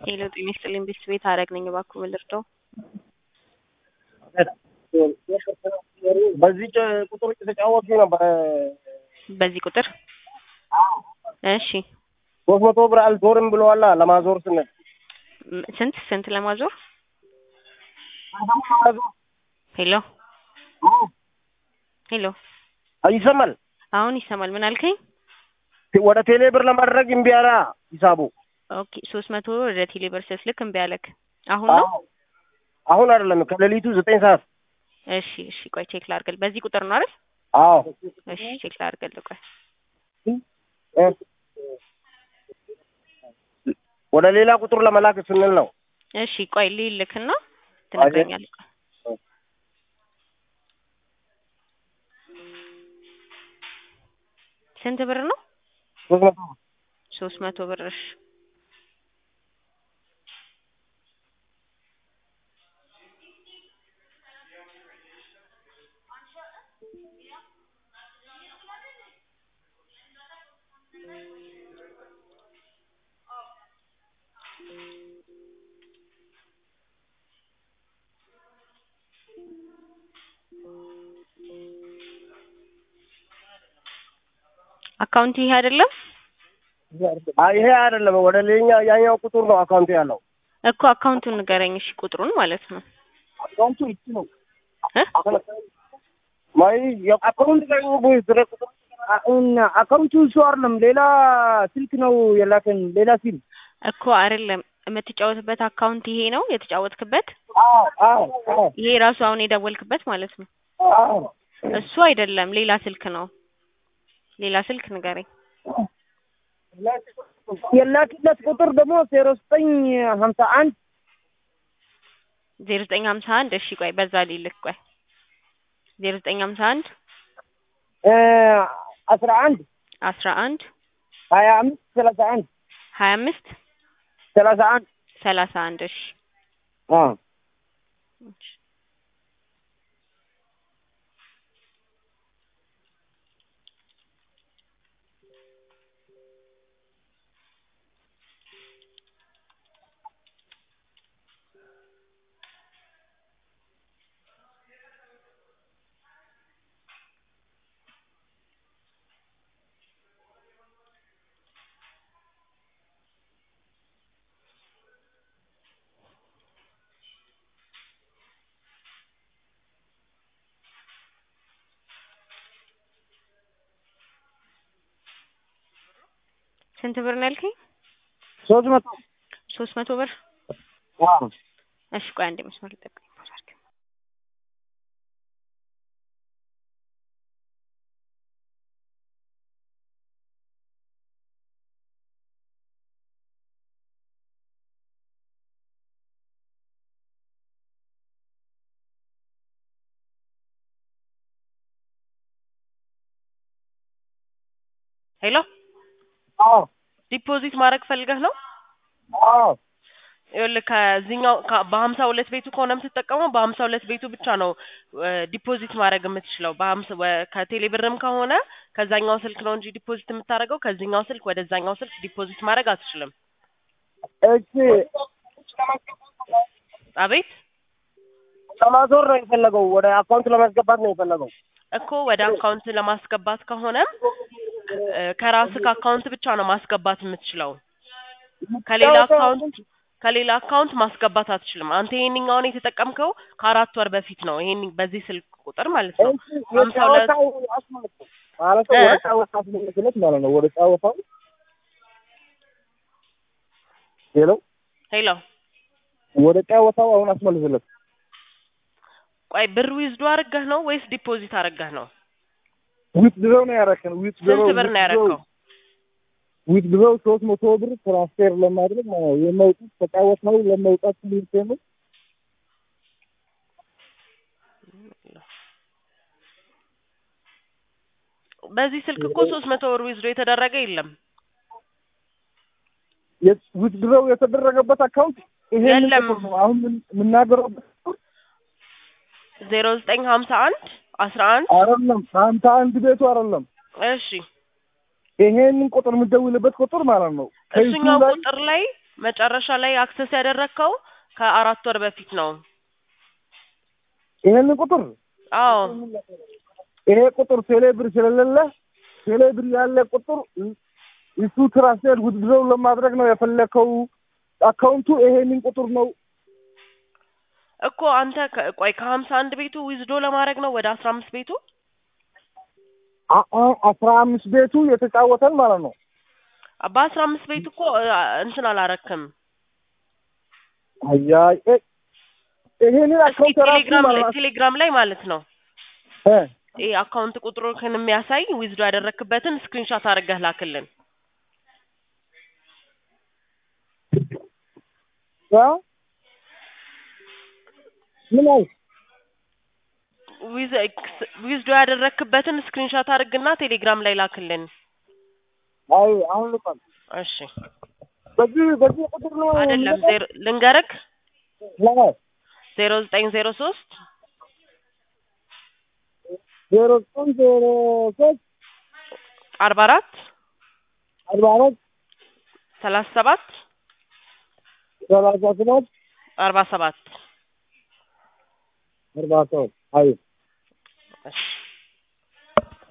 ሄሎ ጤና ይስጥልኝ ቤት አረግ ነኝ እባክዎ ልርዳው? በዚህ ቁጥር የተጫወቱ ነበር። በዚህ ቁጥር እሺ 300 ብር አልዞርም ብለዋል። ለማዞር ስንል ስንት ለማዞር? ሄሎ ሄሎ አይሰማል? አሁን ይሰማል። ምን አልከኝ? ወደ ቴሌ ብር ለማድረግ እምቢ አለ ሂሳቡ። ኦኬ 300 ወደ ቴሌ ብር ስልክ እምቢ አለክ? አሁን ነው? አሁን አይደለም ከሌሊቱ 9 ሰዓት። እሺ ቆይ ቼክ ላድርግ። በዚህ ቁጥር ነው አይደል? አዎ እሺ ቼክ ላድርግ። ቆይ ወደ ሌላ ቁጥር ለመላክ ስንል ነው። እሺ ቆይ ልልክና ትነግረኛለህ። ስንት ብር ነው? 300 ብር። እሺ አካውንት ይሄ አይደለም? ይሄ አይደለም። ወደ ሌላ ያኛው ቁጥር ነው አካውንት ያለው እኮ። አካውንቱን ንገረኝ እሺ፣ ቁጥሩን ማለት ነው። አካውንቱ እቺ ነው ማይ የአካውንት ጋር ነው ድረስ አካውንቱ እሱ አይደለም፣ ሌላ ስልክ ነው የላከኝ። ሌላ ስልክ እኮ አይደለም። የምትጫወትበት አካውንት ይሄ ነው የተጫወትክበት? አዎ ይሄ ራሱ አሁን የደወልክበት ማለት ነው? እሱ አይደለም፣ ሌላ ስልክ ነው። ሌላ ስልክ ንገረኝ። የላክለት ቁጥር ደግሞ 0951 0951 እሺ ቆይ በዛ ሊልክ ቆይ 0951 11 25 31 እሺ ስንት ብር ነው ያልከኝ? 300 ብር። እሺ ቆይ አንዴ መስመር ልጠብቅ። ሄሎ ዲፖዚት ማድረግ ፈልገህ ነው? ይኸውልህ ከዚህኛው በ52 ቤቱ ከሆነ የምትጠቀመው በ52 ቤቱ ብቻ ነው ዲፖዚት ማድረግ የምትችለው። ከቴሌ ብርም ከሆነ ከዛኛው ስልክ ነው እንጂ ዲፖዚት የምታደርገው ከዚህኛው ስልክ ወደዛኛው ስልክ ዲፖዚት ማድረግ አትችልም። እሺ አቤት ለማዞር ነው የፈለገው፣ ወደ አካውንት ለማስገባት ነው የፈለገው እኮ። ወደ አካውንት ለማስገባት ከሆነ ከራስህ አካውንት ብቻ ነው ማስገባት የምትችለው። ከሌላ አካውንት ማስገባት አትችልም። አንተ ይሄንኛውን የተጠቀምከው ከ4 ወር በፊት ነው። ይሄን በዚህ ስልክ ቁጥር ማለት ነው 52 ማለት ነው። ወደ ጫወታው ማለት ነው። ወደ ጫወታው ሄሎ ወደ ጫወታው አሁን አስመልስለት። ቆይ ብር ዊዝዶ አድርገህ ነው ወይስ ዲፖዚት አድርገህ ነው? ዊዝድሮ ነው ያደረከው? ስንት ብር ነው ያደረከው? ዊዝድሮ 300 ብር ትራንስፈር ለማድረግ ነው የመውጣት ተጫወታው ለመውጣት ነው። በዚህ ስልክ እኮ 300 ብር ዊዝድሮ የተደረገ የለም። ዊዝድሮ የተደረገበት አካውንት ይሄ ነው። አሁን ምናገረው 0951 11 አይደለም 51 ቤቱ አይደለም። እሺ ይሄንን ቁጥር የምትደውልበት ቁጥር ማለት ነው። እሱኛው ቁጥር ላይ መጨረሻ ላይ አክሰስ ያደረግከው ከ4 ወር በፊት ነው። ይሄን ቁጥር አዎ ይሄ ቁጥር ቴሌብር ስለሌለ ቴሌብር ያለ ቁጥር እሱ ትራንስፈር ውድድረው ለማድረግ ነው የፈለከው አካውንቱ ይሄንን ቁጥር ነው እኮ አንተ ቆይ ከ51 ቤቱ ዊዝዶ ለማድረግ ነው ወደ 15 ቤቱ 15 ቤቱ የተጫወተን ማለት ነው። በ15 ቤቱ እኮ እንትን አላረክም። አያይ ይሄንን አካውንት ቴሌግራም ላይ ማለት ነው ይሄ አካውንት ቁጥሩን የሚያሳይ ዊዝዶ ያደረክበትን ስክሪንሾት አድርገህ ላክልን። ምን አይ ዊዝዶ ያደረክበትን ስክሪንሾት አድርግና ቴሌግራም ላይ ላክልን። አይ አሁን ልቀም። እሺ በዚህ ቁጥር ነው አይደለም ልንገርክ ላ 0903 0903 44 37 47 አይ እሺ